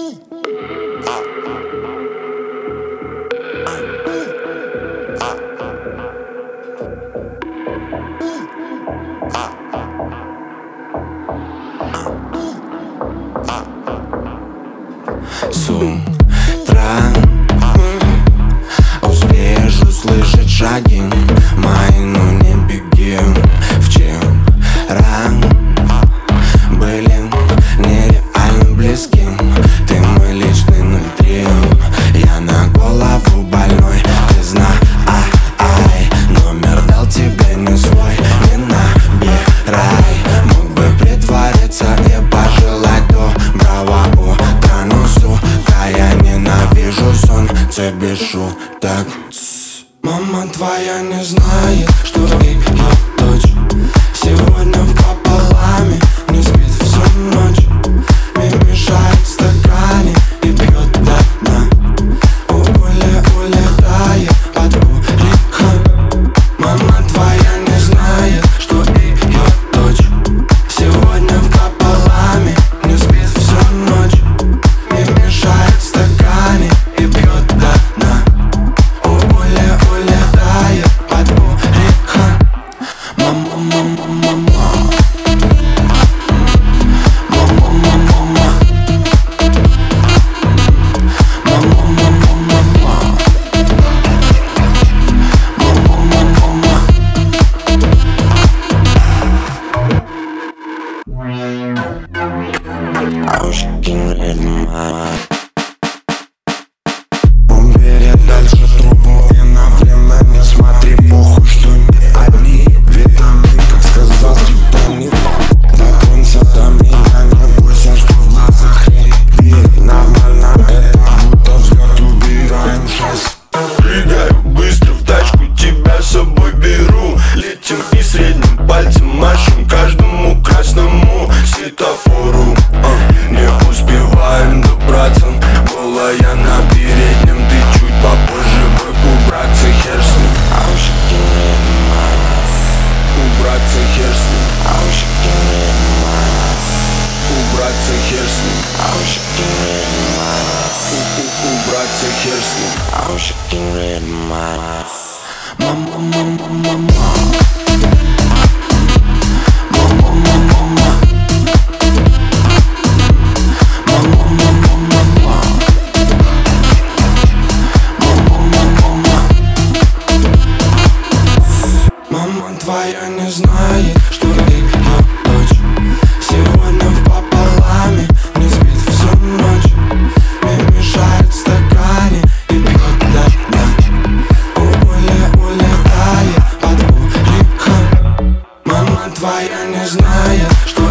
С утра успеешь услышать шаги мои, но не беги. Вчера были нереально близки. Ты мой личный 03. Я на голову больной, ты знай. Номер дал тебе не свой, не набирай. Мог бы притвориться и пожелать доброго утра, но сука, я ненавижу сон, тебе шуток. Мама твоя не знает, что ее дочь сегодня в пополаме не спит всю ночь. Мне мешает в стакане и пьет до дна. Улетает под уриком. Мама твоя не знает, что ее дочь сегодня в пополаме не спит всю ночь. Мне мешает в стакане и пьет до дна. Улетает под уриком. Мама, мама, мама. Мама, мама, мама. Мама, мама, мама. Мама, мама, мама. I was getting rid of my. Убери дальше трубу и на время не смотри, похуй, что не одни. Витамин, как сказал Титаник. Дотронься до меня, не бойся, что в глазах рябит. Нормально, это будто взлет, убираем шесть. Прыгаю быстро в тачку, тебя с собой беру. Летим и средним пальцем машем каждому красному светофору. Не успеваем добраться, голая на переднем. Ты чуть попозже бы убраться, хер с ним. Убраться, хер с ним. Убраться, хер с ним. Убраться, хер с ним. Мама, мама, мама. Мама, мама, мама. Мама, мама, мама. Мама, мама, мама. Мама твоя не знает, что ее дочь сегодня в пополаме не спит всю ночь. Мне мешает в стакане и пьет до дна. Улетает под уриком. Мама твоя не знает, что